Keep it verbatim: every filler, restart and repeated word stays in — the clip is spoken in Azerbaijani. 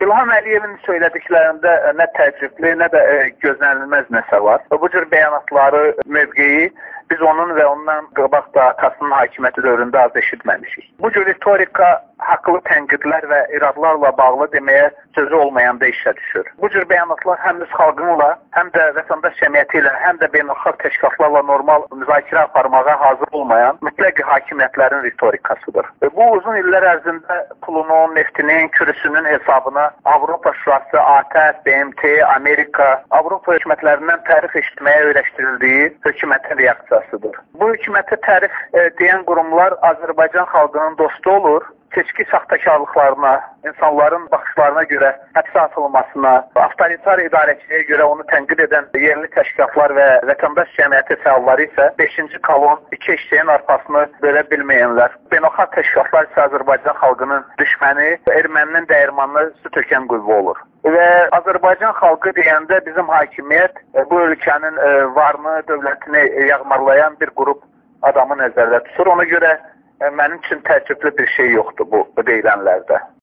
İlham Əliyevin söylədiklərində nə təəccüblü, nə də gözlənilməz nəsə var. Bu cür bəyanatları, mövqeyi biz onun və ondan qabaq da atasının hakimiyyəti dövründə az eşitməmişik. Bu cür retorika haqlı tənqidlər və iradlarla bağlı deməyə sözü olmayanda işə düşür. Bu cür bəyanatlar həm öz xalqınla, həm də vətəndaş cəmiyyəti ilə, həm də beynəlxalq təşkilatlarla normal müzakirə aparmağa hazır olmayan mütləq hakimiyyətlərin retorikasıdır. Bu uzun illər ərzində pulunun, neftinin, kürüsünün hesabına Avropa Şurası, A T F, B M T, Amerika, Avropa hökumətlərindən tərif eşitməyə öyrəşdirildiyi hökumətin reaksiyasıdır. Bu hökumətə tərif e, deyən qurumlar Azərbaycan xalqının dostu olur. Seçki saxtakarlıqlarına, insanların baxışlarına görə həbsə atılmasına, avtoritar idarəçiliyə görə onu tənqid edən yerli təşkilatlar və vətəndaş cəmiyyəti fəalları isə beşinci kolon iki eşeğin arpasını bölə bilməyənlər. Beynəlxalq təşkilatlar isə Azərbaycan xalqının düşməni, erməninin dəyirmanını su tökən qüvvə olur. Və Azərbaycan xalqı deyəndə bizim hakimiyyət bu ölkənin varını, dövlətini yağmarlayan bir qrup adamı nəzərdə tutur. Ona görə mənim üçün təəccüblü bir şey yoxdur bu deyilənlərdə.